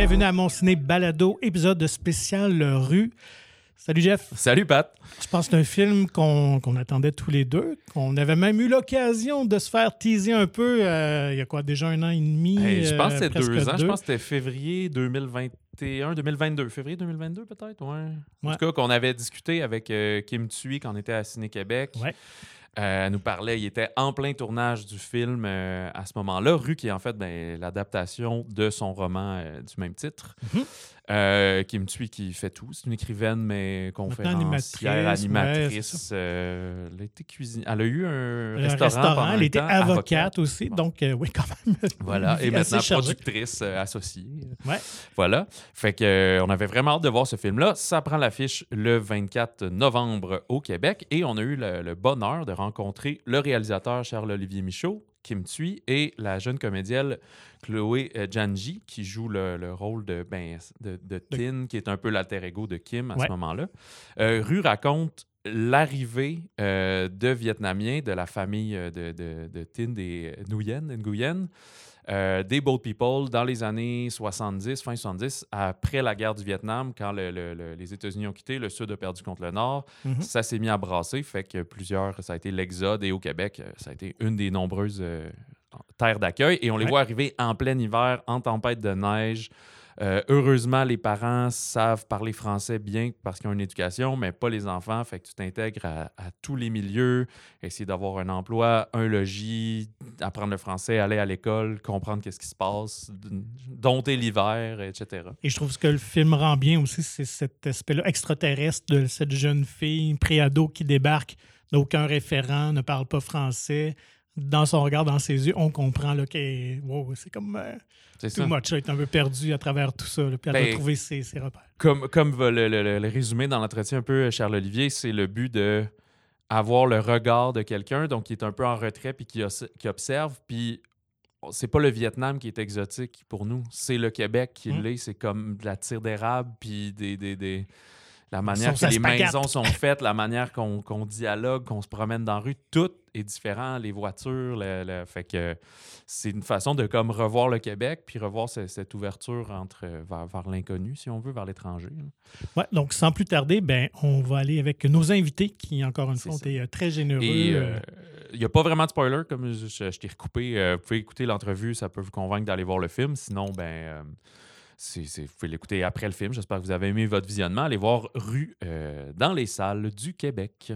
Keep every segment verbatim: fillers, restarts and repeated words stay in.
Bienvenue à Mon Ciné Balado, épisode spécial Rue. Salut Jeff. Salut Pat. Je pense que c'est un film qu'on, qu'on attendait tous les deux, qu'on avait même eu l'occasion de se faire teaser un peu euh, il y a quoi, déjà un an et demi? Hey, je pense que c'était euh, deux ans. deux. Je pense que c'était février deux mille vingt et un, deux mille vingt-deux. Février deux mille vingt-deux peut-être, ouais. En Ouais. tout cas, qu'on avait discuté avec euh, Kim Thuy quand on était à Ciné-Québec. Ouais. Euh, elle nous parlait, il était en plein tournage du film euh, à ce moment-là. Rue, qui est en fait ben, l'adaptation de son roman euh, du même titre. Mm-hmm. Euh, Kim Thuy qui fait tout. C'est une écrivaine, mais conférencière, animatrice, animatrice. ouais, euh, elle a été cuisine... Elle a eu un, Un restaurant, restaurant, pendant elle un était temps, avocate, avocate aussi, bon. donc euh, oui, quand même. Voilà, et Assez maintenant chargée. productrice euh, associée. Ouais. Voilà. Fait que euh, on avait vraiment hâte de voir ce film-là. Ça prend l'affiche le vingt-quatre novembre au Québec et on a eu le, le bonheur de rencontrer le réalisateur Charles-Olivier Michaud, Kim Thuy, et la jeune comédienne Chloé euh, Janji, qui joue le, le rôle de, ben, de, de Tin, qui est un peu l'alter ego de Kim à Ouais. ce moment-là. Euh, Rue raconte l'arrivée euh, de Vietnamiens de la famille de, de, de Tin, des Nguyen, Nguyen, euh, des Boat People dans les années soixante-dix, fin soixante-dix, après la guerre du Vietnam, quand le, le, le, les États-Unis ont quitté, le Sud a perdu contre le Nord, Mm-hmm. ça s'est mis à brasser, fait que plusieurs, ça a été l'exode, et au Québec, ça a été une des nombreuses euh, terres d'accueil, et on les Ouais. voit arriver en plein hiver, en tempête de neige. Euh, heureusement, les parents savent parler français bien parce qu'ils ont une éducation, mais pas les enfants. Fait que tu t'intègres à, à tous les milieux, essayer d'avoir un emploi, un logis, apprendre le français, aller à l'école, comprendre qu'est-ce qui se passe, dompter l'hiver, et cetera. Et je trouve ce que le film rend bien aussi, c'est cet aspect-là extraterrestre de cette jeune fille pré-ado qui débarque, n'a aucun référent, ne parle pas français. Dans son regard, dans ses yeux, on comprend là, que wow, c'est comme euh, C'est too ça. much. Elle est un peu perdue à travers tout ça. Là, puis elle Ben, doit trouver ses, ses repères. Comme, comme va le, le, le, le résumé dans l'entretien un peu, Charles-Olivier, c'est le but de avoir le regard de quelqu'un, donc qui est un peu en retrait puis qui, os- qui observe. Puis c'est pas le Vietnam qui est exotique pour nous, c'est le Québec qui Mm. l'est. C'est comme de la tire d'érable puis des, des, des... la manière Sauce que à les spaghette. maisons sont faites, la manière qu'on, qu'on dialogue, qu'on se promène dans la rue, tout est différent. Les voitures, le, le- fait que c'est une façon de comme revoir le Québec puis revoir ce- cette ouverture entre vers, vers l'inconnu, si on veut, vers l'étranger. là. Ouais, donc, sans plus tarder, ben, on va aller avec nos invités qui, encore une C'est fois, ont ça. été euh, très généreux. Et il euh, n'y a pas vraiment de spoiler, comme je, je- je t'ai recoupé. Euh, vous pouvez écouter l'entrevue, ça peut vous convaincre d'aller voir le film. Sinon, ben, euh, c'est, c'est- vous pouvez l'écouter après le film. J'espère que vous avez aimé votre visionnement. Allez voir Rue euh, dans les salles du Québec.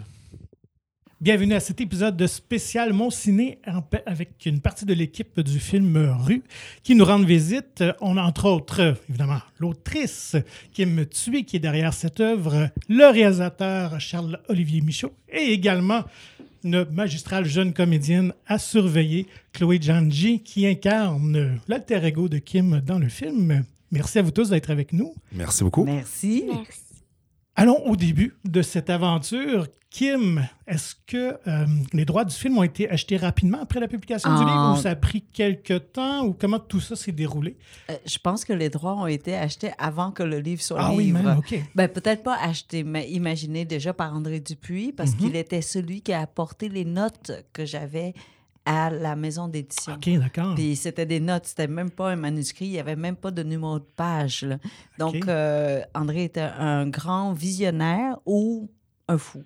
Bienvenue à cet épisode de spécial Mon Ciné en pa- avec une partie de l'équipe du film Rue qui nous rend visite. On a entre autres, euh, évidemment, l'autrice Kim Thuy qui est derrière cette œuvre, le réalisateur Charles-Olivier Michaud et également une magistrale jeune comédienne à surveiller, Chloé Janji, qui incarne l'alter ego de Kim dans le film. Merci à vous tous d'être avec nous. Merci beaucoup. Merci. Merci. Allons au début de cette aventure. Kim, est-ce que euh, les droits du film ont été achetés rapidement après la publication du Ah. livre ou ça a pris quelques temps ou comment tout ça s'est déroulé? Euh, je pense que les droits ont été achetés avant que le livre soit Ah oui, libre. même, OK. Ben, peut-être pas achetés, mais imaginés déjà par André Dupuis, parce Mhm. qu'il était celui qui a apporté les notes que j'avais à la maison d'édition. OK, d'accord. Puis c'était des notes, c'était même pas un manuscrit, il n'y avait même pas de numéro de page. là. Donc, OK. euh, André était un grand visionnaire ou un fou.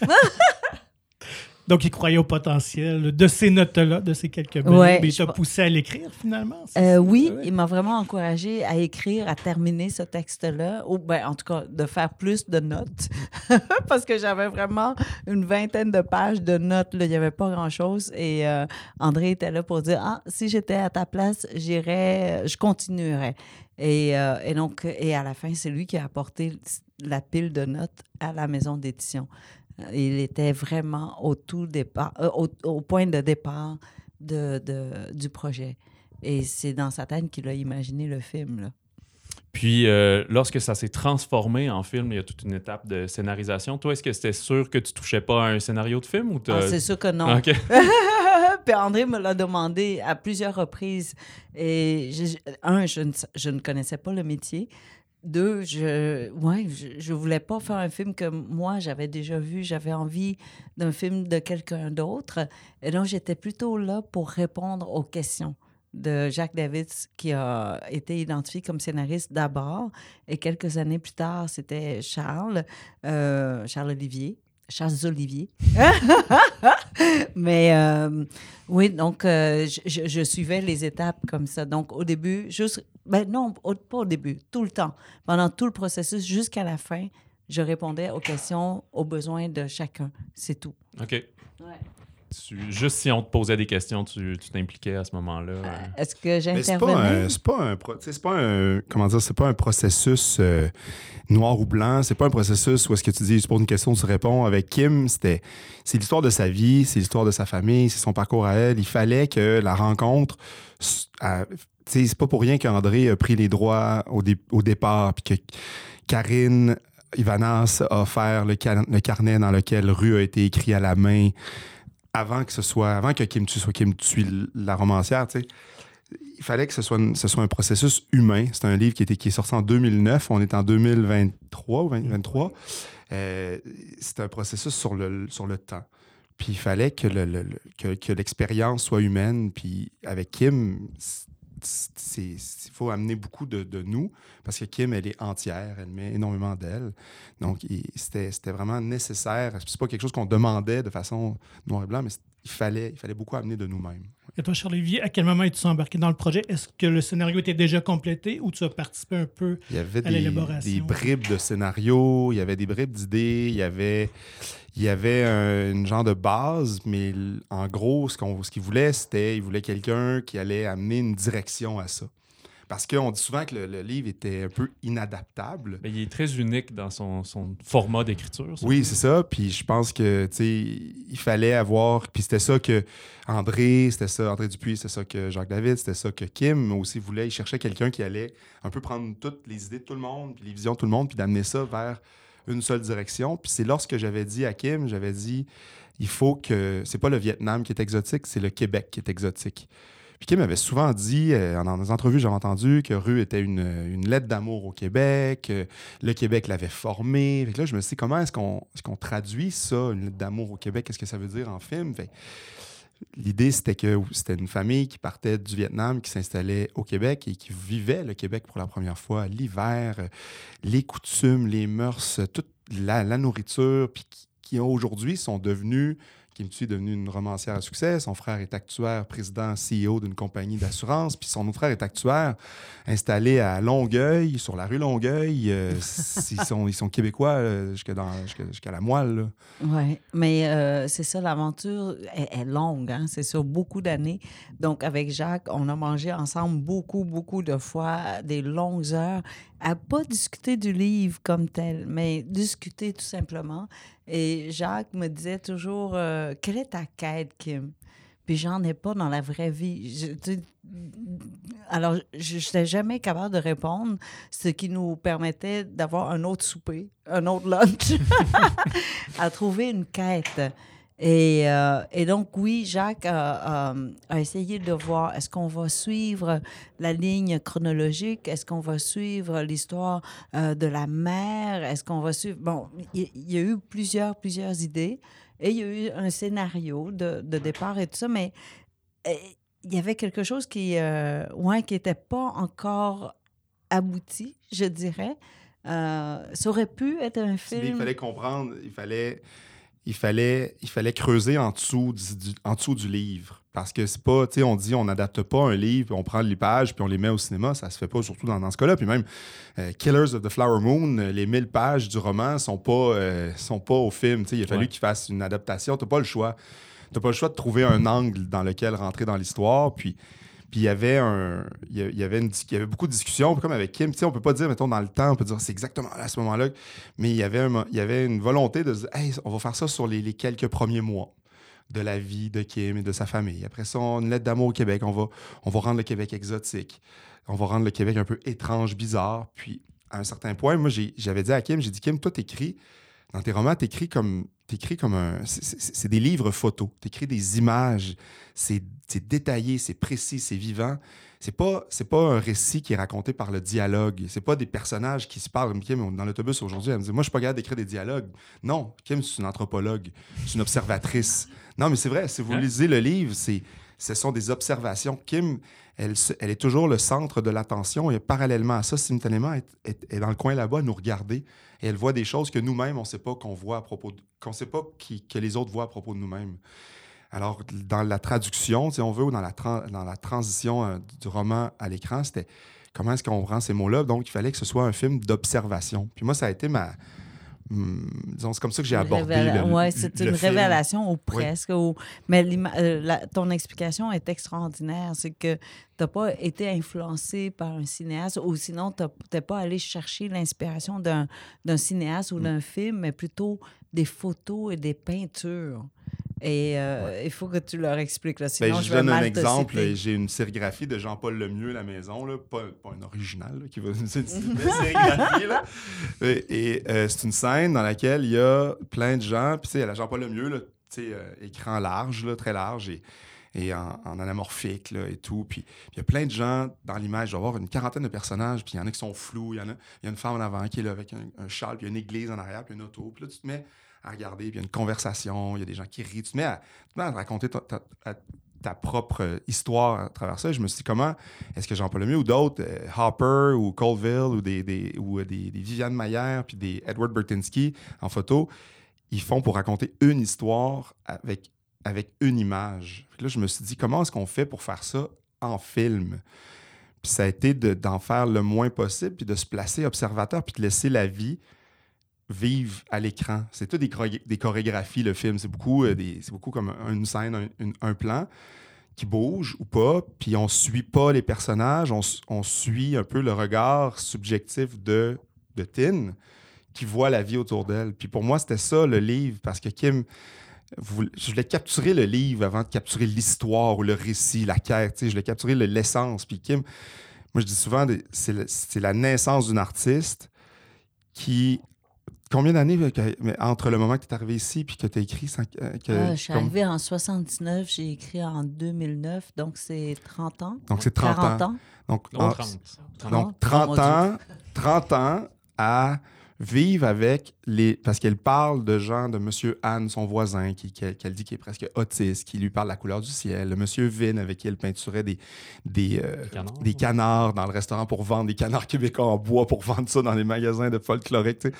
Donc, il croyait au potentiel de ces notes-là, de ces quelques bribes, Ouais, et je t'a pense- poussé à l'écrire finalement? c'est Euh, ça? oui, Ouais. il m'a vraiment encouragée à écrire, à terminer ce texte-là, ou ben, en tout cas, de faire plus de notes, parce que j'avais vraiment une vingtaine de pages de notes, là, il n'y avait pas grand-chose, et euh, André était là pour dire « Ah, si j'étais à ta place, j'irais, je continuerais. » Et, euh, et donc, et à la fin, c'est lui qui a apporté la pile de notes à la maison d'édition. Il était vraiment au tout départ, euh, au, au point de départ de, de, du projet. Et c'est dans sa tête qu'il a imaginé le film, là. Puis, euh, lorsque ça s'est transformé en film, il y a toute une étape de scénarisation. Toi, est-ce que c'était sûr que tu touchais pas à un scénario de film ou t'as... Ah, c'est sûr que non. OK. Puis André me l'a demandé à plusieurs reprises. Et je- un, je ne, je ne connaissais pas le métier. Deux, je ouais, je, je voulais pas faire un film que moi, j'avais déjà vu. J'avais envie d'un film de quelqu'un d'autre. Et donc, j'étais plutôt là pour répondre aux questions de Jacques Davids qui a été identifié comme scénariste d'abord. Et quelques années plus tard, c'était Charles, euh, Charles Olivier. Charles Olivier. Mais euh, oui, donc euh, je, je suivais les étapes comme ça. Donc au début, juste, ben non, au, pas au début, tout le temps. Pendant tout le processus, jusqu'à la fin, je répondais aux questions, aux besoins de chacun. C'est tout. OK. Ouais. Tu, juste si on te posait des questions, tu, tu t'impliquais à ce moment-là. Euh, euh. Est-ce que Mais c'est pas j'intervenais? un, c'est pas un, pro- tu sais, c'est pas un, comment dire, c'est pas un processus euh, noir ou blanc. C'est pas un processus où est-ce que tu dis, tu poses une question, tu réponds. Avec Kim, c'était, c'est l'histoire de sa vie, c'est l'histoire de sa famille, c'est son parcours à elle. Il fallait que la rencontre, s- à- tu sais, c'est pas pour rien qu'André a pris les droits au, dé- au départ, puis que Karine Ivanas a offert le, car- le carnet dans lequel Rue a été écrit à la main avant que ce soit, avant que Kim tue, soit Kim tue la romancière, tu sais. Il fallait que ce soit, une- ce soit un processus humain. C'est un livre qui, était, qui est sorti en deux mille neuf. On est en deux mille vingt-trois ou vingt vingt-trois. Euh, c'est un processus sur le, sur le temps. Puis il fallait que, le, le- le- que, que l'expérience soit humaine. Puis avec Kim, il faut amener beaucoup de, de nous parce que Kim, elle est entière. Elle met énormément d'elle. Donc, il- c'était c'était vraiment nécessaire. C'est pas quelque chose qu'on demandait de façon noir et blanc, mais il fallait, il fallait beaucoup amener de nous-mêmes. Et toi, Charles-Olivier, à quel moment es-tu embarqué dans le projet? Est-ce que le scénario était déjà complété ou tu as participé un peu Il y avait à des, l'élaboration? des bribes de scénario, il y avait des bribes d'idées, il y avait, il y avait un, une genre de base, mais l- en gros, ce, qu'on, ce qu'il voulait, c'était il voulait quelqu'un qui allait amener une direction à ça. Parce qu'on dit souvent que le, le livre était un peu inadaptable. Mais il est très unique dans son, son format d'écriture. ça. Oui, c'est ça. Puis je pense que, tu sais, il fallait avoir... Puis c'était ça que André, c'était ça, André Dupuis, c'était ça que Jacques David, c'était ça que Kim aussi voulait. Il cherchait quelqu'un qui allait un peu prendre toutes les idées de tout le monde, puis les visions de tout le monde, puis d'amener ça vers une seule direction. Puis c'est lorsque j'avais dit à Kim, j'avais dit, il faut que... C'est pas le Vietnam qui est exotique, c'est le Québec qui est exotique. Puis Kim m'avait souvent dit, euh, dans des entrevues, j'avais entendu que Rue était une, une lettre d'amour au Québec, euh, le Québec l'avait formé. Fait que là, je me suis dit, comment est-ce qu'on, est-ce qu'on traduit ça, une lettre d'amour au Québec? Qu'est-ce que ça veut dire en film? Fait, l'idée, c'était que c'était une famille qui partait du Vietnam, qui s'installait au Québec et qui vivait le Québec pour la première fois, l'hiver, euh, les coutumes, les mœurs, toute la, la nourriture, puis qui, qui aujourd'hui sont devenus... Kim Thuy est devenue une romancière à succès. Son frère est actuaire, président, C E O d'une compagnie d'assurance. Puis son autre frère est actuaire, installé à Longueuil, sur la rue Longueuil. Euh, ils, sont, ils sont québécois euh, jusqu'à, dans, jusqu'à, jusqu'à la moelle. Oui, mais euh, c'est ça, l'aventure est, est longue, hein? C'est sur beaucoup d'années. Donc, avec Jacques, on a mangé ensemble beaucoup, beaucoup de fois, des longues heures, à pas discuter du livre comme tel, mais discuter tout simplement. Et Jacques me disait toujours, euh, quelle est ta quête, Kim? Puis j'en ai pas dans la vraie vie. Je, tu, alors, je n'étais jamais capable de répondre, ce qui nous permettait d'avoir un autre souper, un autre lunch, à trouver une quête. Et, euh, et donc, oui, Jacques a, a, a essayé de voir, est-ce qu'on va suivre la ligne chronologique? Est-ce qu'on va suivre l'histoire euh, de la mère? Est-ce qu'on va suivre... Bon, il, il y a eu plusieurs, plusieurs idées. Et il y a eu un scénario de, de départ et tout ça, mais euh, il y avait quelque chose qui euh, ouais, qui n'était pas encore abouti, je dirais. Euh, ça aurait pu être un film... Il fallait comprendre, il fallait... Il fallait, il fallait creuser en dessous du, du- en dessous du livre. Parce que c'est pas, tu sais, on dit on n'adapte pas un livre, puis on prend les pages, puis on les met au cinéma. Ça se fait pas, surtout dans, dans ce cas-là. Puis même euh, Killers of the Flower Moon, euh, les mille pages du roman sont pas, euh, sont pas au film. Tu sais, il a fallu Ouais. qu'il fasse une adaptation. T'as pas le choix. T'as pas le choix de trouver un angle dans lequel rentrer dans l'histoire. Puis. Puis il y avait un, il y a- il y avait une, dis- il y avait beaucoup de discussions, comme avec Kim. Tu sais, on peut pas dire, mettons, dans le temps, on peut dire c'est exactement à ce moment-là. Mais il y avait, un mo- il y avait une volonté de se dire, hey, on va faire ça sur les, les quelques premiers mois de la vie de Kim et de sa famille. Après ça, on- une lettre d'amour au Québec. On va, on va rendre le Québec exotique. On va rendre le Québec un peu étrange, bizarre. Puis à un certain point, moi, j'ai- j'avais dit à Kim, j'ai dit, Kim, toi, t'écris, dans tes romans, t'écris comme, t'écris comme un... C'est, c'est- c'est des livres photos. T'écris des images. C'est, c'est détaillé, c'est précis, c'est vivant. C'est pas, c'est pas un récit qui est raconté par le dialogue. C'est pas des personnages qui se parlent. Kim, dans l'autobus aujourd'hui, elle me dit, moi, je suis pas capable d'écrire des dialogues. Non, Kim, c'est une anthropologue. C'est une observatrice. Non, mais c'est vrai, si vous Hein? lisez le livre, c'est... ce sont des observations. Kim, elle, elle est toujours le centre de l'attention et parallèlement à ça, simultanément, elle est, est dans le coin là-bas à nous regarder et elle voit des choses que nous-mêmes, on ne sait pas qu'on voit à propos, de, qu'on ne sait pas qui, que les autres voient à propos de nous-mêmes. Alors, dans la traduction, si on veut, ou dans la, tra- dans la transition euh, du roman à l'écran, c'était comment est-ce qu'on rend ces mots-là? Donc, il fallait que ce soit un film d'observation. Puis moi, ça a été ma... Hum, disons, c'est comme ça que j'ai abordé Révéla- le, ouais, le, c'est le une film. révélation ou presque. Oui. Ou... Mais euh, la, ton explication est extraordinaire. C'est que tu n'as pas été influencé par un cinéaste ou sinon tu n'es pas allé chercher l'inspiration d'un, d'un cinéaste ou d'un film, mais plutôt des photos et des peintures. Et euh, ouais. il faut que tu leur expliques. Là, sinon, ben, je, je je donne vais mal un exemple. te J'ai une sérigraphie de Jean-Paul Lemieux à la maison, là, pas, pas un original, là, qui va c'est une belle sérigraphie. Là. Et, et euh, c'est une scène dans laquelle il y a plein de gens. Puis, tu sais, la Jean-Paul Lemieux, là, euh, écran large, là, très large, et, et en, en anamorphique là, et tout. Puis, il y a plein de gens dans l'image. Il doit y avoir une quarantaine de personnages, puis il y en a qui sont flous. Il y en a, il y a une femme en avant qui est là avec un, un châle, puis il y a une église en arrière, puis une auto. Puis là, tu te mets à regarder, puis il y a une conversation, il y a des gens qui rient. Tu te mets à, tu te mets à raconter ta, ta, ta, ta propre histoire à travers ça. Et je me suis dit, comment est-ce que Jean-Paul Lemieux ou d'autres, euh, Hopper ou Colville ou des, des, ou des, des Viviane Mayer puis des Edward Burtynsky en photo, ils font pour raconter une histoire avec, avec une image. Puis là, je me suis dit, comment est-ce qu'on fait pour faire ça en film? Puis ça a été de, d'en faire le moins possible, puis de se placer observateur, puis de laisser la vie vivre à l'écran. C'est tout des, choré- des chorégraphies, le film. C'est beaucoup, euh, des, c'est beaucoup comme une scène, un, une, un plan qui bouge ou pas, puis on suit pas les personnages, on, on suit un peu le regard subjectif de, de Tin, qui voit la vie autour d'elle. Puis pour moi, c'était ça, le livre, parce que Kim, vous, je voulais capturer le livre avant de capturer l'histoire ou le récit, la quête. Je voulais capturer le, l'essence. Puis Kim, moi, je dis souvent, c'est, le, c'est la naissance d'une artiste qui... Combien d'années entre le moment que tu es arrivé ici et que tu as écrit? Que, ah, je suis comme... arrivée en soixante-dix-neuf, j'ai écrit en deux mille neuf, donc c'est trente ans. Donc c'est trente quarante ans. ans. Donc, Non, en... trente. trente. Donc trente ans, trente ans à vivre avec les... Parce qu'elle parle de gens, de M. Anne, son voisin, qui, qu'elle, qu'elle dit qu'il est presque autiste, qui lui parle de la couleur du ciel. Le M. Vin, avec qui elle peinturait des, des, euh, des, canards. des canards dans le restaurant pour vendre des canards québécois en bois, pour vendre ça dans les magasins de folklorique, tu sais.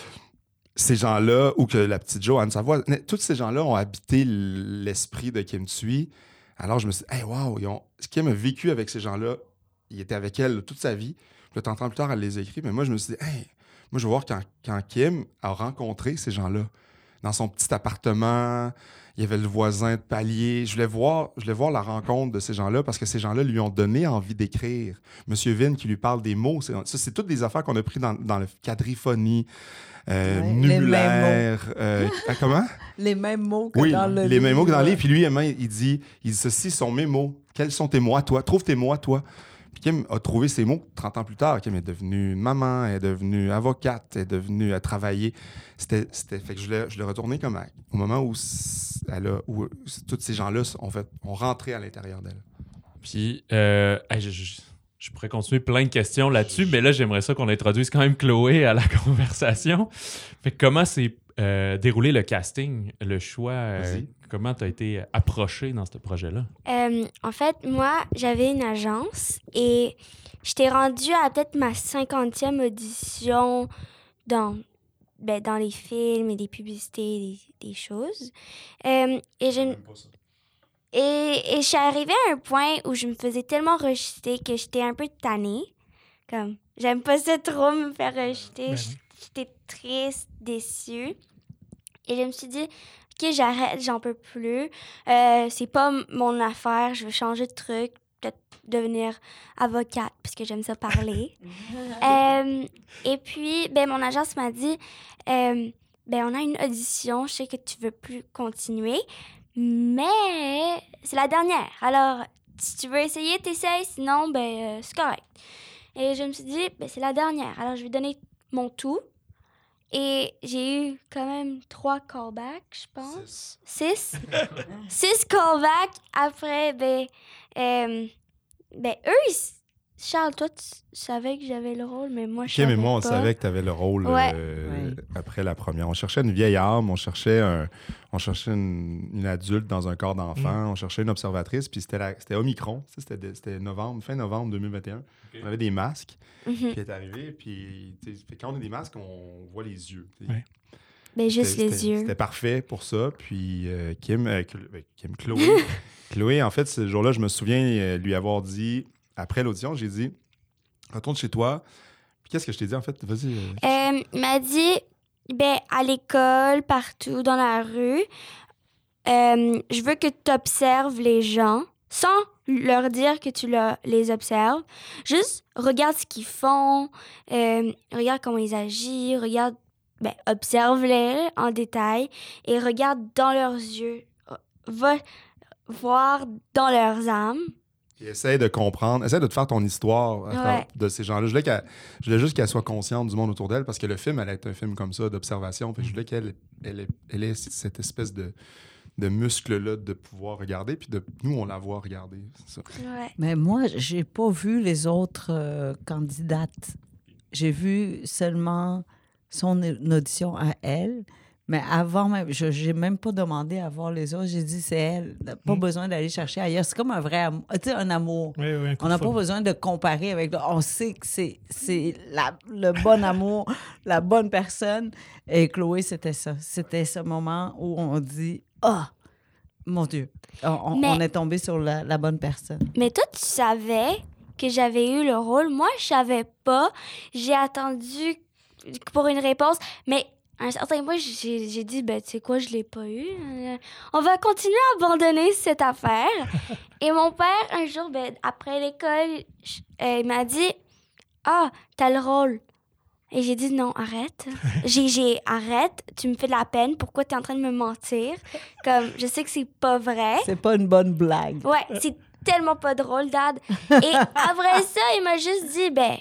Ces gens-là, ou que la petite Jo, Anne Savoie, tous ces gens-là ont habité l'esprit de Kim Thuy. Alors, je me suis dit, hey, wow, ils ont... Kim a vécu avec ces gens-là. Il était avec elle toute sa vie. Puis, trente ans plus tard, elle les a écrits. Mais moi, je me suis dit, hey, moi, je veux voir quand, quand Kim a rencontré ces gens-là. Dans son petit appartement, il y avait le voisin de palier. Je voulais voir, je voulais voir la rencontre de ces gens-là parce que ces gens-là lui ont donné envie d'écrire. Monsieur Vin qui lui parle des mots. C'est, ça, c'est toutes des affaires qu'on a prises dans, dans le quadriphonie. Euh, ouais, nubulaire. Euh, comment? Les mêmes mots que oui, dans le livre. Les mêmes mots que dans le livre. Puis lui, il dit, il dit ceci sont mes mots. Quels sont tes mots à toi? Trouve tes mots à toi. Puis Kim a trouvé ses mots trente ans plus tard. Kim est devenue maman, elle est devenue avocate, elle est devenue à travailler. C'était, c'était, fait que je l'ai, je l'ai retourné comme à, au moment où, elle a, où tous ces gens-là ont, fait, ont rentré à l'intérieur d'elle. Puis, euh, je, je, je pourrais continuer plein de questions là-dessus, mais là, j'aimerais ça qu'on introduise quand même Chloé à la conversation. Fait que comment s'est euh, déroulé le casting, le choix? Euh, comment tu as été approché dans ce projet-là? Euh, en fait, moi, j'avais une agence et j'étais rendue à peut-être ma cinquantième audition dans, ben, dans les films et les publicités, des, des choses. Euh, et je... Et, et je suis arrivée à un point où je me faisais tellement rejeter que j'étais un peu tannée. Comme, j'aime pas ça trop me faire rejeter. Ben oui. J'étais triste, déçue. Et je me suis dit, OK, j'arrête, j'en peux plus. Euh, c'est pas m- mon affaire, je veux changer de truc. Peut-être devenir avocate, puisque j'aime ça parler. euh, et puis, ben, mon agence m'a dit, euh, ben, on a une audition, je sais que tu veux plus continuer. Mais c'est la dernière. Alors, si tu veux essayer, t'essayes. Sinon, ben, euh, c'est correct. Et je me suis dit, ben, c'est la dernière. Alors, je vais donner mon tout. Et j'ai eu quand même trois callbacks, je pense. Six. Six, Six callbacks. Après, ben, euh, ben eux, ils... Charles, toi, tu savais que j'avais le rôle, mais moi, je OK, savais mais moi, on pas. savait que tu avais le rôle. Ouais. Euh, ouais. après la première. On cherchait une vieille âme, on cherchait, un, on cherchait une, une adulte dans un corps d'enfant, mm. on cherchait une observatrice, puis c'était, la, c'était Omicron, c'était, de, c'était novembre, fin novembre deux mille vingt et un. Okay. On avait des masques mm-hmm. qui est arrivé, puis quand on a des masques, on voit les yeux. Ouais. Ben, juste c'était, les c'était, yeux. C'était parfait pour ça, puis euh, Kim, euh, Kim, Chloé, Chloé, en fait, ce jour-là, je me souviens euh, lui avoir dit, après l'audition, j'ai dit, retourne chez toi. Puis qu'est-ce que je t'ai dit, en fait? Vas-y. Euh... Euh, il m'a dit, ben, à l'école, partout, dans la rue, euh, je veux que tu observes les gens sans leur dire que tu le, les observes. Juste regarde ce qu'ils font, euh, regarde comment ils agissent, regarde, ben, observe-les en détail et regarde dans leurs yeux. Va voir dans leurs âmes. Et essaie de comprendre, essaie de te faire ton histoire ouais. de ces gens-là. Je voulais, qu'elle, je voulais juste qu'elle soit consciente du monde autour d'elle parce que le film allait être un film comme ça, d'observation. Fait que je voulais qu'elle elle ait, elle ait cette espèce de, de muscle-là de pouvoir regarder, puis de nous, on la voit regarder. C'est ça. Ouais. Mais moi, j'ai pas vu les autres euh, candidates. J'ai vu seulement son audition à elle. Mais avant même, je n'ai même pas demandé à voir les autres. J'ai dit, c'est elle. Pas mmh. besoin d'aller chercher ailleurs. C'est comme un vrai amour. Tu sais, un amour. Oui, oui, un on n'a pas besoin de comparer avec... On sait que c'est, c'est la, le bon amour, la bonne personne. Et Chloé, c'était ça. C'était ce moment où on dit, ah, oh, mon Dieu, on, mais, on est tombé sur la, la bonne personne. Mais toi, tu savais que j'avais eu le rôle. Moi, je savais pas. J'ai attendu pour une réponse. Mais... À un certain point, j'ai, j'ai dit, ben, tu sais quoi, je l'ai pas eu. Euh, on va continuer à abandonner cette affaire. Et mon père, un jour, ben, après l'école, je, euh, il m'a dit, ah, t'as le rôle. Et j'ai dit, non, arrête. j'ai, j'ai, arrête, tu me fais de la peine. Pourquoi t'es en train de me mentir? Comme, je sais que c'est pas vrai. C'est pas une bonne blague. Ouais, c'est tellement pas drôle, Dad. Et après ça, il m'a juste dit, ben,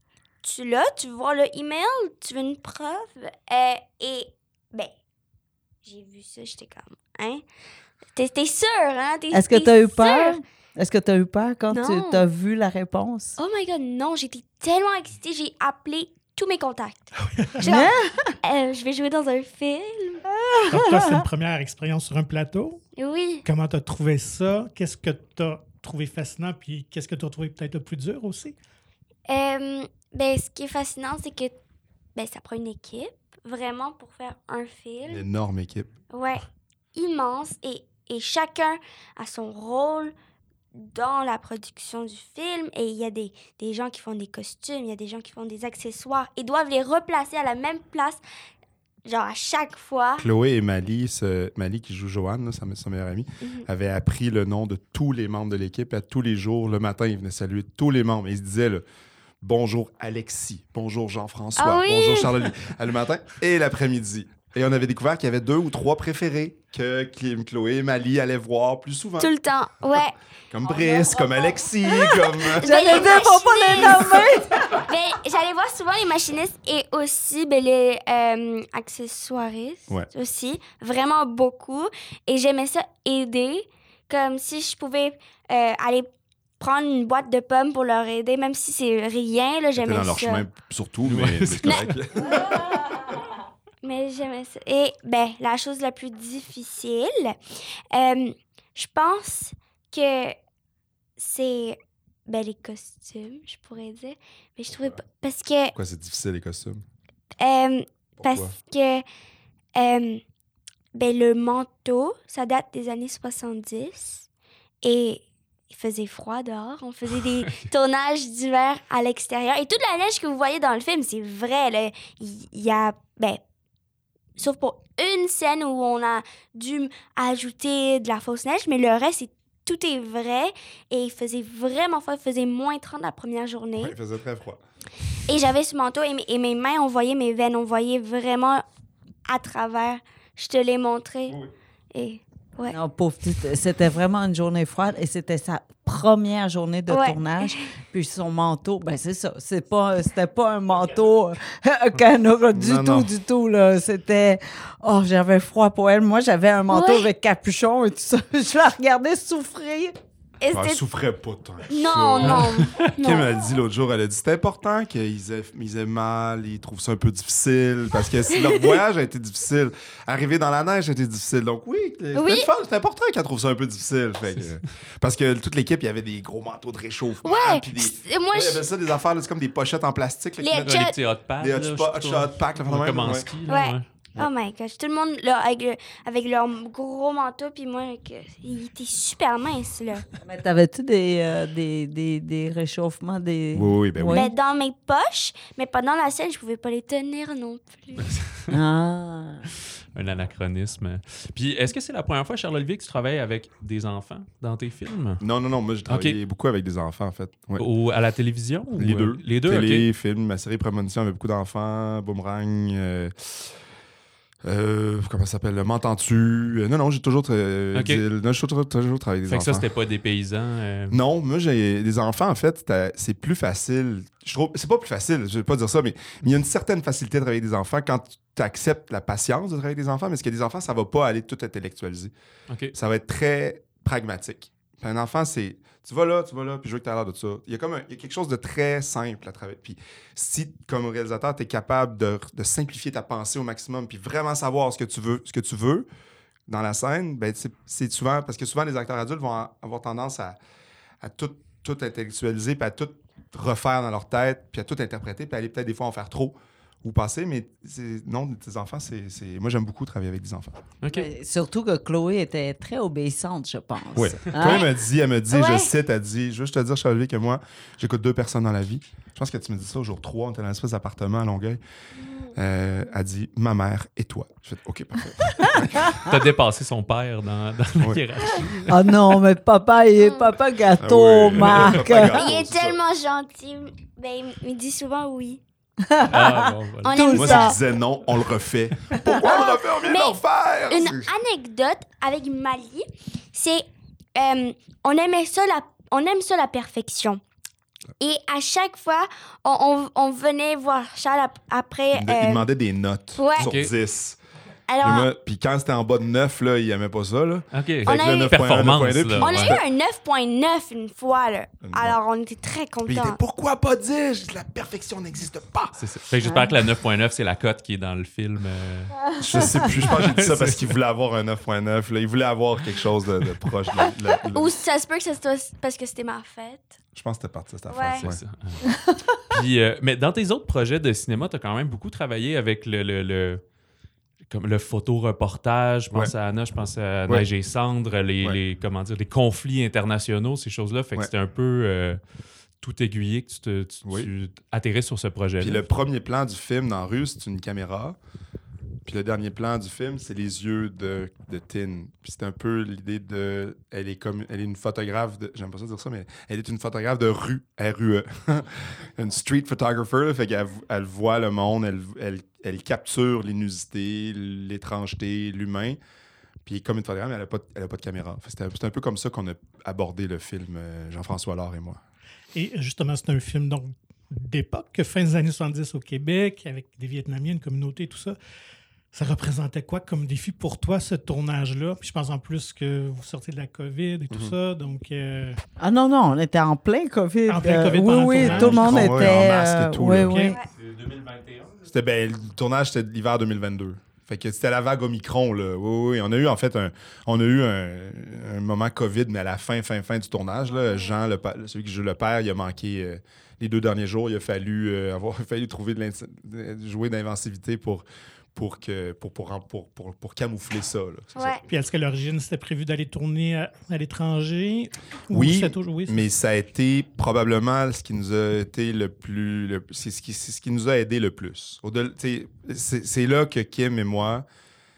tu l'as, tu veux voir le email, tu veux une preuve? Euh, et, ben, j'ai vu ça, j'étais comme, hein? T'es, t'es sûre, hein? T'es, Est-ce que t'as eu peur? Est-ce que t'as eu peur quand non. tu as vu la réponse? Oh my God, non, j'étais tellement excitée, j'ai appelé tous mes contacts. Genre, euh, je vais jouer dans un film. Donc, toi, c'est une première expérience sur un plateau. Oui. Comment t'as trouvé ça? Qu'est-ce que t'as trouvé fascinant? Puis qu'est-ce que t'as trouvé peut-être le plus dur aussi? Euh... Ben, ce qui est fascinant, c'est que ben, ça prend une équipe, vraiment, pour faire un film. Une énorme équipe. Ouais, immense. Et, et chacun a son rôle dans la production du film. Et il y a des, des gens qui font des costumes, il y a des gens qui font des accessoires. Ils doivent les replacer à la même place, genre à chaque fois. Chloé et Mali, ce, Mali qui joue Joanne, là, sa, sa meilleure amie, mm-hmm. avait appris le nom de tous les membres de l'équipe. À tous les jours, le matin, il venait saluer tous les membres. Et il se disait... Là, bonjour Alexis, bonjour Jean-François, ah oui? bonjour Charles-Olivier, le matin et l'après-midi. Et on avait découvert qu'il y avait deux ou trois préférés que Kim, Chloé et Mali allaient voir plus souvent. Tout le temps, ouais. Comme Brice, comme Alexis, comme... J'allais dire, faut pas les nommer! Ben, j'allais voir souvent les machinistes et aussi ben, les euh, accessoiristes ouais. aussi, vraiment beaucoup. Et j'aimais ça aider, comme si je pouvais euh, aller prendre une boîte de pommes pour leur aider, même si c'est rien, là, j'aimais ça. dans leur chemin, surtout, mais, mais c'est correct. Mais j'aimais ça. Et, ben, la chose la plus difficile, euh, je pense que c'est, ben, les costumes, je pourrais dire. Mais je trouvais pas... Parce que... Pourquoi c'est difficile, les costumes? Euh, parce que, euh, ben, le manteau, ça date des années soixante-dix. Et... il faisait froid dehors. On faisait des tournages d'hiver à l'extérieur. Et toute la neige que vous voyez dans le film, c'est vrai. Là. Il y a... Ben, sauf pour une scène où on a dû ajouter de la fausse neige, mais le reste, c'est, tout est vrai. Et il faisait vraiment froid. Il faisait moins trente la première journée. Oui, il faisait très froid. Et j'avais ce manteau et, et mes mains, on voyait mes veines. On voyait vraiment à travers. Je te l'ai montré. Oui. Et... ouais. Non, pauvre petite, c'était vraiment une journée froide et c'était sa première journée de ouais. tournage. Puis son manteau, ben c'est ça, c'est pas, c'était pas un manteau euh, canora du non, tout, non. du tout. Là. C'était, oh, j'avais froid pour elle. Moi, j'avais un manteau ouais. avec capuchon et tout ça. Je la regardais souffrir. Et Elle c'était- souffrait pas tant. que Non, ça. non. Kim non. a dit l'autre jour, elle a dit c'est important qu'ils aient, ils aient mal, ils trouvent ça un peu difficile parce que si leur voyage a été difficile, arriver dans la neige a été difficile. Donc oui, c'était Oui. le fun, c'est important qu'elle trouve ça un peu difficile. Fait que- parce que toute l'équipe, il y avait des gros manteaux de réchauffement. Ouais. Puis des, C'est- Moi, ouais, il y je- avait ça, des affaires, là, c'est comme des pochettes en plastique. Là, qui Les mettent- Jet- Les petits hot pads. des là, hot, je sais hot, pas trop. hot packs, là, Ouais, Comme en ouais. ski. là, Ouais. ouais. Oh my gosh, tout le monde là, avec, le- avec leur gros manteau, puis moi, que, il était super mince, là. Mais t'avais-tu des, euh, des, des, des réchauffements, des... Oui, oui, ben oui. Oui. Mais dans mes poches, mais pendant la scène, je pouvais pas les tenir non plus. Ah. Un anachronisme. Puis, est-ce que c'est la première fois, Charles-Olivier, que tu travailles avec des enfants dans tes films? Non, non, non, moi j'ai travaillé beaucoup avec des enfants en fait. Ouais. Ou à la télévision? ou, Les euh, deux. Les deux, Télé, OK. film, ma série Prémonition avec beaucoup d'enfants, Boomerang, euh, euh, comment ça s'appelle, M'entends-tu? Euh, non, non, j'ai toujours, tra- Ok. dit- non, j'ai toujours, toujours travaillé avec des Fait que ça, enfants. c'était pas des paysans. euh, Non, moi, j'ai des enfants, en fait, c'était- c'est plus facile. Je trouve, c'est pas plus facile, je vais pas dire ça, mais mais il y a une certaine facilité de travailler avec des enfants quand tu acceptes la patience de travailler avec des enfants, mais ce qu'il y a des enfants, ça va pas aller tout intellectualiser. OK. Ça va être très pragmatique. Puis un enfant, c'est tu vas là, tu vas là, puis je veux que tu as l'air de ça. Il y a comme un- il y a quelque chose de très simple à travailler. Puis si, comme réalisateur, tu es capable de, de simplifier ta pensée au maximum, puis vraiment savoir ce que tu veux, ce que tu veux dans la scène, ben c'est, c'est souvent, parce que souvent les acteurs adultes vont a- avoir tendance à, à tout, tout intellectualiser, puis à tout refaire dans leur tête, puis à tout interpréter, puis aller peut-être des fois en faire trop ou passer, mais c'est, non, tes enfants, c'est, c'est... Moi, j'aime beaucoup travailler avec des enfants. OK. Mais surtout que Chloé était très obéissante, je pense. Oui. Hein? Quand elle m'a dit, elle me dit, je Ouais. cite, elle dit, je veux juste te dire, Charles, que moi, j'écoute deux personnes dans la vie. Je pense que tu me dis ça au jour trois, on était dans une espèce d'appartement à Longueuil. Euh, elle dit, ma mère et toi. Je fais, OK, parfait. T'as dépassé son père dans, dans la Oui. hiérarchie. Ah non, mais papa, il est papa gâteau, Ah oui, Marc. papa gâteau. Il est c'est ça. tellement gentil. Ben, il me dit souvent oui. Ah, bon, voilà. On Tout aime Moi, ça. si je disais non, on le refait. Pourquoi on le refait? On vient de Mais le refaire! Une C'est- anecdote avec Mali, c'est euh, on aimait ça la, on aime ça la perfection. Et à chaque fois, on, on, on venait voir Charles ap- après. Il, il euh, demandait des notes Ouais. sur Ok. dix. alors, Puis, moi- puis quand c'était en bas de neuf, là, il aimait pas ça. Là. OK. Fait On que a là, eu- neuf point un, Performance, neuf point deux, là. puis on a c'était- eu un neuf virgule neuf une fois. Là. Bon. Alors, on était très Puis il était, contents. pourquoi pas dix? J'ai dit, la perfection n'existe pas. C'est ça. Fait que j'espère que la neuf point neuf, c'est la cote qui est dans le film. euh. Je sais plus, je pense que j'ai dit ça parce qu'il voulait avoir un neuf point neuf. là. Il voulait avoir quelque chose de, de proche. de la- de la- de la- Ou ça se peut que ça soit parce que c'était ma fête. Je pense que c'était parti de cette Ouais. affaire. C'est ça. Euh. Puis, euh, mais dans tes autres projets de cinéma, tu as quand même beaucoup travaillé avec le, le, le- comme le photoreportage. Je pense Ouais. à Anna, je pense à Ouais. Neige et Cendre, les, Ouais. les, comment dire, les conflits internationaux, ces choses-là. Fait que Ouais. c'était un peu euh, tout aiguillé que tu, te, tu, Oui. tu atterrisses sur ce projet-là. Puis le premier plan du film dans Rue, c'est une caméra. Puis le dernier plan du film, c'est les yeux de, de Tin. Puis c'est un peu l'idée de... Elle est comme... Elle est une photographe de... J'aime pas ça dire ça, mais elle est une photographe de rue. R U E. Une street photographer. Là, fait qu'elle elle voit le monde, elle, elle, elle capture l'inusité, l'étrangeté, l'humain. Puis comme une photographe, elle n'a pas, de- elle a pas de caméra. Fait que C'était c'est un peu comme ça qu'on a abordé le film, euh, Jean-François Allard et moi. Et justement, c'est un film donc d'époque, fin des années soixante-dix au Québec, avec des Vietnamiens, une communauté, tout ça. Ça représentait quoi comme défi pour toi, ce tournage-là? Puis je pense en plus que vous sortez de la COVID et tout Mhm. ça, donc... euh, Ah non, non, on était en plein COVID. En plein Euh, COVID oui, pendant le oui, tournage. tout le monde Ouais, était... en masque et euh, tout, oui, là. oui. Ok. C'est deux mille vingt et un. C'était ben, le tournage, c'était l'hiver deux mille vingt-deux. Fait que c'était la vague Omicron, là. Oui, oui, oui. On a eu, en fait, un, on a eu un, un moment COVID, mais à la fin, fin, fin du tournage, là, Jean, le, pa- celui qui joue le père, il a manqué euh, les deux derniers jours. Il a fallu, euh, avoir, il a fallu trouver de l'in- de- jouer d'inventivité pour, pour, que, pour, pour, pour, pour, pour camoufler ça, là. C'est ça. Ouais. Puis est-ce qu'à l'origine, c'était prévu d'aller tourner à, à l'étranger? Ou Oui, c'était toujours... oui, c'est- Mais ça a été probablement ce qui nous a été le plus. le- c'est, ce qui, c'est ce qui nous a aidé le plus. Au-delà- tu sais, c'est, c'est là que Kim et moi,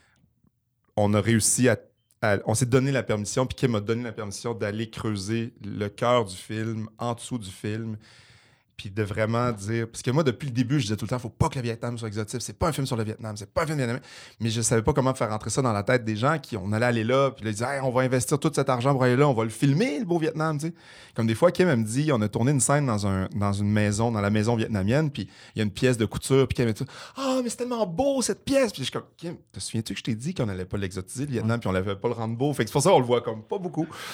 on a réussi à. à- on s'est donné la permission, puis Kim m'a donné la permission d'aller creuser le cœur du film, en dessous du film, puis de vraiment dire. Parce que moi, depuis le début, je disais tout le temps, faut pas que le Vietnam soit exotique. C'est pas un film sur le Vietnam, c'est pas un film vietnamien. Mais je savais pas comment faire rentrer ça dans la tête des gens qui, on allait aller là, puis là, ils disaient, hey, on va investir tout cet argent pour aller là, on va le filmer, le beau Vietnam, tu sais. Comme des fois, Kim, elle me dit, on a tourné une scène dans, un, dans une maison, dans la maison vietnamienne, puis il y a une pièce de couture, puis Kim me dit, ah, mais c'est tellement beau cette pièce. Puis je suis comme, Kim, te souviens-tu que je t'ai dit qu'on allait pas l'exotiser, le Vietnam, puis on l'avait pas le rendre beau. Fait que c'est pour ça qu'on le voit comme pas beaucoup.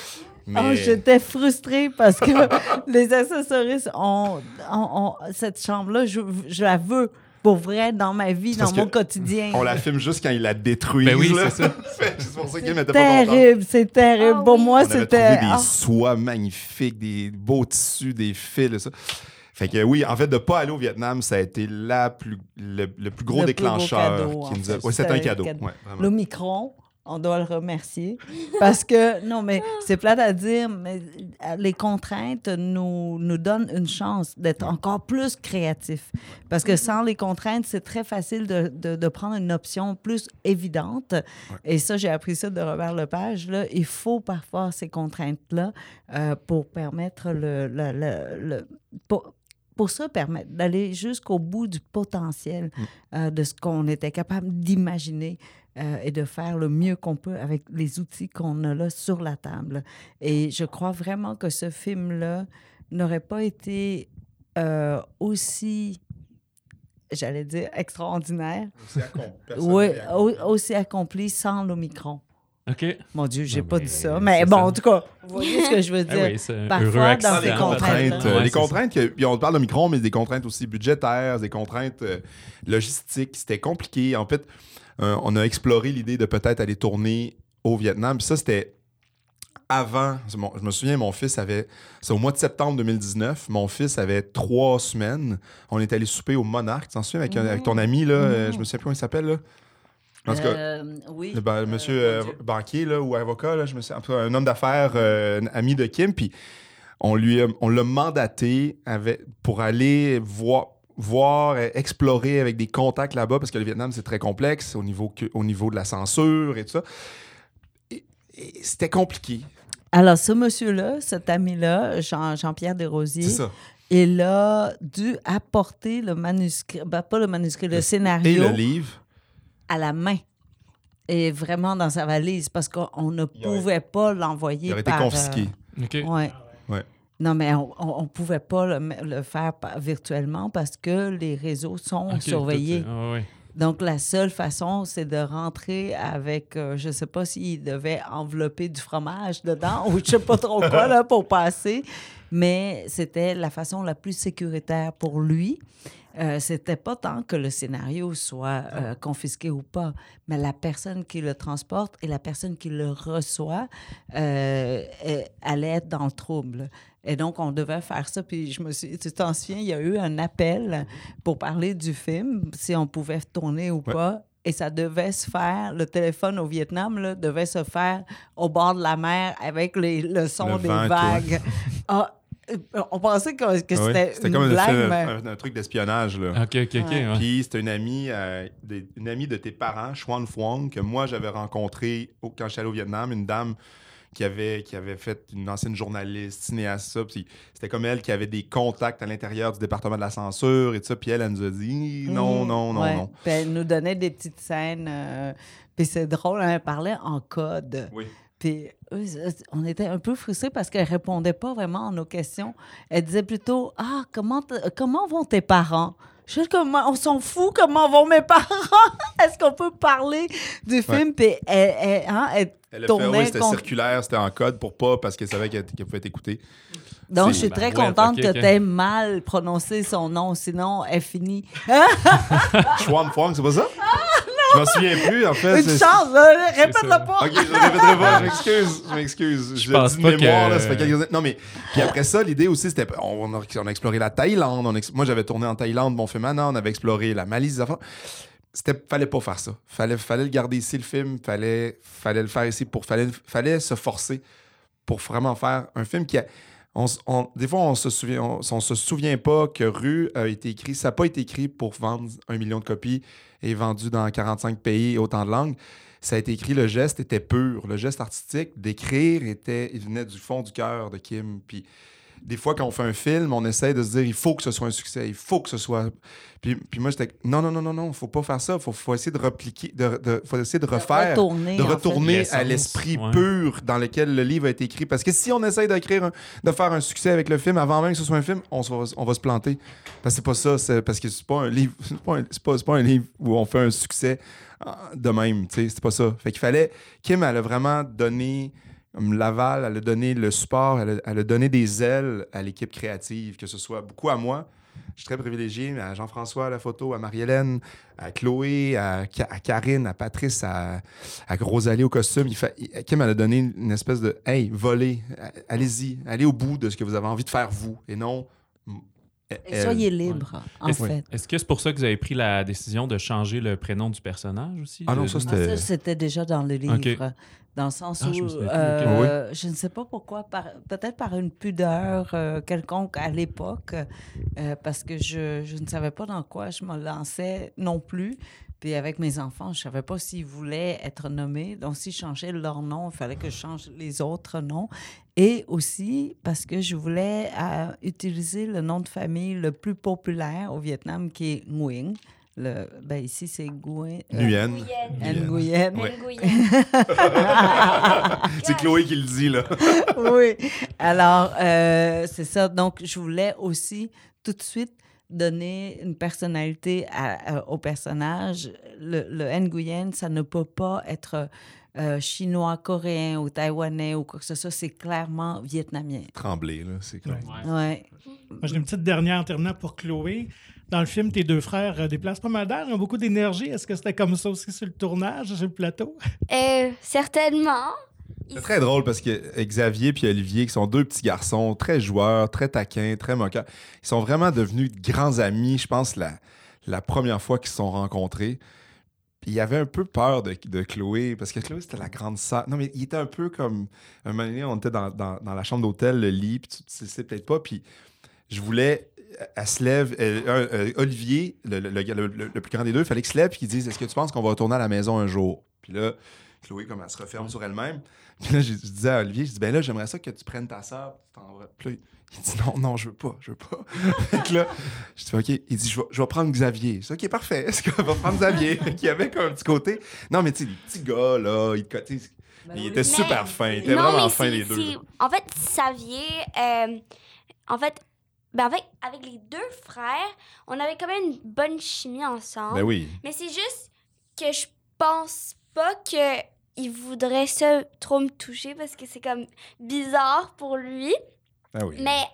Mais... Oh, j'étais frustrée parce que les accessoristes ont, ont, ont cette chambre-là, je, je la veux pour vrai dans ma vie, dans mon quotidien. On la filme juste quand il la détruit. Ben oui, là. c'est ça. C'est pour ça qu'il n'était pas terrible, c'est terrible. Ah pour oui. moi, On avait c'était... trouvé des ah. soies magnifiques, des beaux tissus, des fils, et ça. Fait que oui, en fait, de ne pas aller au Vietnam, ça a été la plus, le, le plus gros Le déclencheur. plus gros cadeau, qui en nous a... fait. ouais, c'est C'était un un cadeau. cadeau. Ouais, vraiment. L'Omicron, on doit le remercier. Parce que, non, mais c'est plate à dire, mais les contraintes nous, nous donnent une chance d'être encore plus créatifs. Parce que sans les contraintes, c'est très facile de, de, de prendre une option plus évidente. Ouais. Et ça, j'ai appris ça de Robert Lepage. Là. Il faut parfois ces contraintes-là euh, pour permettre le... le, le, le pour, pour ça, permettre d'aller jusqu'au bout du potentiel mm. euh, de ce qu'on était capable d'imaginer euh, et de faire le mieux qu'on peut avec les outils qu'on a là sur la table. Et je crois vraiment que ce film-là n'aurait pas été euh, aussi, j'allais dire, extraordinaire. Aussi accompli. Oui, au, aussi accompli sans l'Omicron. OK. Mon Dieu, j'ai non, pas mais dit ça. Mais bon, ça. en tout cas, vous voyez ce que je veux dire. Ah oui, c'est parfois, dans ces les contraintes. contraintes, euh, ouais, les contraintes que, puis on parle de micron, mais des contraintes aussi budgétaires, des contraintes euh, logistiques. C'était compliqué. En fait, euh, on a exploré l'idée de peut-être aller tourner au Vietnam. Puis ça, c'était avant. Mon, je me souviens, mon fils avait... C'est au mois de septembre deux mille dix-neuf. Mon fils avait trois semaines. On est allé souper au Monarque. Tu t'en souviens, avec, mmh. avec ton ami, là? Mmh. Euh, je me souviens plus comment il s'appelle, là. En tout cas, euh, oui, le ba- monsieur euh, euh, banquier là, ou avocat, là, je me sais, un homme d'affaires, euh, ami de Kim, puis on lui, on l'a mandaté avec, pour aller voir, voir, explorer avec des contacts là-bas, parce que le Vietnam, c'est très complexe au niveau, au niveau de la censure et tout ça. Et, et c'était compliqué. Alors, ce monsieur-là, cet ami-là, Jean, Jean-Pierre Desrosiers, c'est ça. il a dû apporter le manuscrit, ben, pas le manuscrit, le, le scénario. Et le livre. À la main. Et vraiment dans sa valise, parce qu'on ne pouvait pas l'envoyer. Il aurait été par, confisqué. Euh, OK. Ouais. Ouais. Non, mais on ne pouvait pas le, le faire par, virtuellement parce que les réseaux sont okay, surveillés. Oh, oui. Donc, la seule façon, c'est de rentrer avec, euh, je ne sais pas s'il devait envelopper du fromage dedans ou je ne sais pas trop quoi là, pour passer, mais c'était la façon la plus sécuritaire pour lui. Euh, c'était pas tant que le scénario soit euh, confisqué ou pas, mais la personne qui le transporte et la personne qui le reçoit euh, allait être dans le trouble. Et donc, on devait faire ça. Puis, je me suis... Tu t'en souviens, il y a eu un appel pour parler du film, si on pouvait tourner ou ouais. pas. Et ça devait se faire, le téléphone au Vietnam, là, devait se faire au bord de la mer avec les, le son le des vent, vagues. Ah, on pensait que, que oui, c'était, c'était une comme blague, un, mais... un, un truc d'espionnage. Là. OK, OK, OK. Ouais. Puis c'était une amie, euh, de, une amie de tes parents, Xuan Phuong, que moi, j'avais rencontrée au, quand j'étais allé au Vietnam, une dame qui avait, qui avait fait une ancienne journaliste, cinéaste, ça. Puis c'était comme elle qui avait des contacts à l'intérieur du département de la censure et tout ça. Puis elle, elle nous a dit non, non, non, ouais. non. Puis elle nous donnait des petites scènes. Euh, puis c'est drôle, elle parlait en code. Oui. Puis on était un peu frustrés parce qu'elle ne répondait pas vraiment à nos questions. Elle disait plutôt « Ah, comment, comment vont tes parents? » Je sais comment, on s'en fout comment vont mes parents. Est-ce qu'on peut parler du film? Ouais. Puis elle, elle, hein, elle, elle tournait. Fait, oui, c'était contre... circulaire, c'était en code pour pas, parce qu'elle savait qu'elle, qu'elle pouvait être écoutée. Donc, c'est... je suis ben, très ouais, contente okay, que okay. tu aies mal prononcé son nom, sinon elle finit. Xuan Phuong, c'est pas ça? Je m'en souviens plus, en fait. Une c'est... chance, là, répète-le pas. OK, je ne répéterai pas, je m'excuse, je m'excuse. Je, je pense dis pas de mémoire, que... là, ça fait quelques années. Non, mais puis après ça, l'idée aussi, c'était... On a, on a exploré la Thaïlande. On ex... Moi, j'avais tourné en Thaïlande, mon film Anna. On avait exploré la Malaisie. C'était... Fallait pas faire ça. Fallait, fallait le garder ici, le film. Fallait, fallait le faire ici. Pour... Fallait... Fallait se forcer pour vraiment faire un film qui a... On, on, des fois, on se souvient, on, on se souvient pas que Rue a été écrit. Ça n'a pas été écrit pour vendre un million de copies et vendu dans quarante-cinq pays et autant de langues. Ça a été écrit, le geste était pur. Le geste artistique d'écrire, était, il venait du fond du cœur de Kim. Puis des fois, quand on fait un film, on essaie de se dire, il faut que ce soit un succès, il faut que ce soit... Puis, puis moi, j'étais, non, non, non, non, non, faut pas faire ça. Faut, faut essayer de repliquer, de, de, faut essayer de refaire, de retourner, de retourner en fait. à l'esprit ouais. pur dans lequel le livre a été écrit. Parce que si on essaie d'écrire, un, de faire un succès avec le film, avant même que ce soit un film, on, va, on va se planter. Parce que c'est pas ça, c'est, parce que c'est pas un livre, c'est pas un, c'est pas, c'est pas un livre où on fait un succès de même, tu sais, c'est pas ça. Fait qu'il fallait, Kim, elle a vraiment donné Comme Laval, elle a donné le support, elle a, elle a donné des ailes à l'équipe créative, que ce soit beaucoup à moi. Je suis très privilégié, mais à Jean-François à la photo, à Marie-Hélène, à Chloé, à, à Karine, à Patrice, à, à Rosalie au costume. Il fait, Kim, elle a donné une espèce de « Hey, volez, allez-y, allez au bout de ce que vous avez envie de faire vous, et non... » Et soyez libre, en Est-ce, fait. Est-ce que c'est pour ça que vous avez pris la décision de changer le prénom du personnage aussi? Ah non, de... ça, Ah, c'était... ça, c'était déjà dans le livre. Okay. Dans le sens Ah, où, je me souviens plus, euh, je ne sais pas pourquoi, par, peut-être par une pudeur euh, quelconque à l'époque, euh, parce que je, je ne savais pas dans quoi je me lançais non plus. Puis avec mes enfants, je ne savais pas s'ils voulaient être nommés. Donc, s'ils changeaient leur nom, il fallait que je change les autres noms. Et aussi parce que je voulais euh, utiliser le nom de famille le plus populaire au Vietnam, qui est Nguyen. Le, ben ici, c'est Nguyen. Nguyen. Nguyen. Ouais. Nguyen. C'est Chloé qui le dit, là. Oui. Alors, euh, c'est ça. Donc, je voulais aussi tout de suite donner une personnalité à, à, au personnage. Le, le Nguyen, ça ne peut pas être euh, chinois, coréen ou taïwanais ou quoi que ce soit. C'est clairement vietnamien. Tremblay, là, c'est clair. Ouais. Ouais. Moi, j'ai une petite dernière en terminant pour Chloé. Dans le film, tes deux frères euh, déplacent pas mal d'air, ont beaucoup d'énergie. Est-ce que c'était comme ça aussi sur le tournage, sur le plateau? Euh, certainement. C'est très drôle parce que Xavier et Olivier, qui sont deux petits garçons très joueurs, très taquins, très moqueurs, ils sont vraiment devenus de grands amis, je pense, la, la première fois qu'ils se sont rencontrés. Puis il avait un peu peur de, de Chloé, parce que Chloé, c'était la grande sœur. Non, mais il était un peu comme... Un moment donné, on était dans, dans, dans la chambre d'hôtel, le lit, puis tu ne sais peut-être pas, puis je voulais... Elle se lève, elle, euh, euh, Olivier, le, le, le, le, le plus grand des deux, il fallait qu'il se lève et qu'il dise « Est-ce que tu penses qu'on va retourner à la maison un jour? » Puis là, Chloé, comme elle se referme sur elle-même. Puis là, je, je disais à Olivier, je dis, ben là, j'aimerais ça que tu prennes ta sœur. Puis là, il dit, non, non, je veux pas, je veux pas. Fait que là, je dis, OK. Il dit, je vais, je vais prendre Xavier. Je dis, OK, parfait. Est-ce qu'on va prendre Xavier? Qui avait comme un petit côté. Non, mais tu sais, les petits gars, là, ils, ben ils oui. étaient mais, super fins. Ils étaient non, vraiment fins, les deux. C'est... En fait, Xavier, euh, en fait, ben avec, avec les deux frères, on avait quand même une bonne chimie ensemble. Ben oui. Mais c'est juste que je pense pas que il voudrait ça trop me toucher parce que c'est comme bizarre pour lui. Ah oui. Mais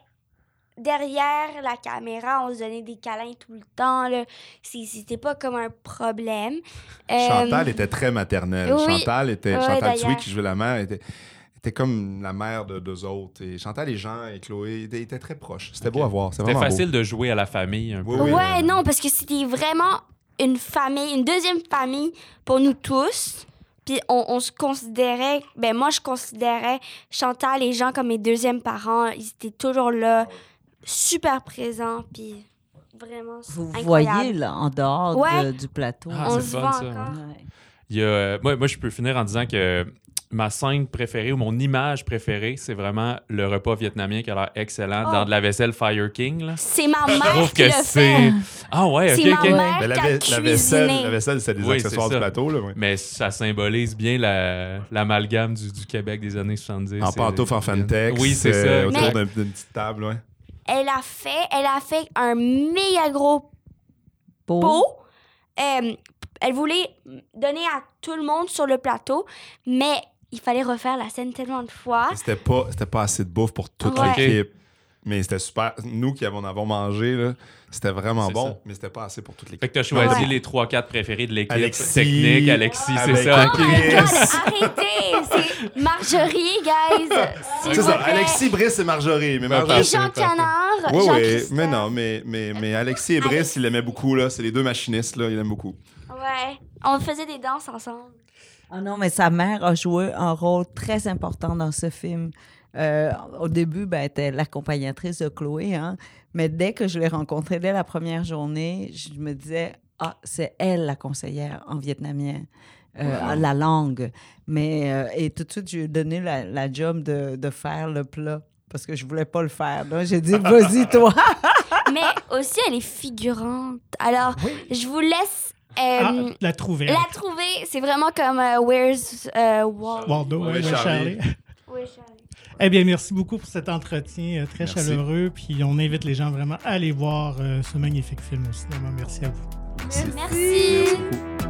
derrière la caméra, on se donnait des câlins tout le temps. Là. C'était pas comme un problème. Chantal euh... était très maternelle. Oui. Chantal était ouais, Chantal d'ailleurs. Thuy, qui jouait la mère, était, était comme la mère de deux autres. Et Chantal et Jean et Chloé étaient, étaient très proches. C'était okay. beau à voir. C'était, C'était vraiment facile beau. de jouer à la famille un peu. Oui, oui. Ouais, non, parce que c'était vraiment une famille, une deuxième famille pour nous tous. Puis on, on se considérait, ben moi je considérais Chantal et Jean comme mes deuxièmes parents. Ils étaient toujours là, super présents, puis vraiment Vous incroyable. Voyez là, en dehors ouais. de, du plateau. Ah, on c'est se fun, voit ça, encore. Ouais. Il y a, euh, moi, moi, je peux finir en disant que ma scène préférée ou mon image préférée, c'est vraiment le repas vietnamien qui a l'air excellent oh. dans de la vaisselle Fire King. Là. C'est ma mère je trouve qui que le c'est... fait. Ah ouais, ok, c'est ok. ma mère Mais la, qui a la, vaisselle, cuisiné. la vaisselle, c'est des oui, accessoires c'est du plateau. Là, oui. Mais ça symbolise bien la, l'amalgame du, du Québec des années soixante-dix. En pantoufles, en fantex. Oui, c'est euh, ça. Autour Mais... d'un, d'une petite table, ouais. Elle a fait, elle a fait un méga gros pot. pot. Euh, elle voulait donner à tout le monde sur le plateau, mais il fallait refaire la scène tellement de fois. Et c'était pas, c'était pas assez de bouffe pour toute ouais. l'équipe. Mais c'était super. Nous qui avons, avons mangé, là, c'était vraiment c'est bon, ça. mais c'était pas assez pour toute l'équipe. Fait que t'as choisi ouais. les trois quatre préférés de l'équipe Alexis, technique. Alexis, c'est avec ça. Oh my God, arrêtez! C'est Marjorie, guys! S'il C'est vous ça, plaît. Alexis, Brice et Marjorie. Mais Et Marjorie, Et Jean Canard. oui, Jean oui, Christophe. mais non, mais, mais, mais Alexis et Brice, Alexis. il l'aimait beaucoup, là. C'est les deux machinistes, là, il l'aime beaucoup. Ouais, on faisait des danses ensemble. Ah non, mais sa mère a joué un rôle très important dans ce film. Euh, au début, ben, elle était l'accompagnatrice de Chloé, hein? Mais dès que je l'ai rencontrée, dès la première journée, je me disais, ah, c'est elle la conseillère en vietnamien, euh, wow. la langue. Mais, euh, et tout de suite, je lui ai donné la, la job de, de faire le plat parce que je voulais pas le faire. Donc, j'ai dit, vas-y, toi. Mais aussi, elle est figurante. Alors, oui. je vous laisse... Euh, ah, la trouver. La trouver, c'est vraiment comme uh, Where's uh, Wal- Waldo, ouais, ouais, Charlie. Charlie. Oui, Charlie. Eh bien, merci beaucoup pour cet entretien euh, très merci. chaleureux. Puis on invite les gens vraiment à aller voir euh, ce magnifique film au cinéma. Merci à vous. Merci. Merci, merci beaucoup.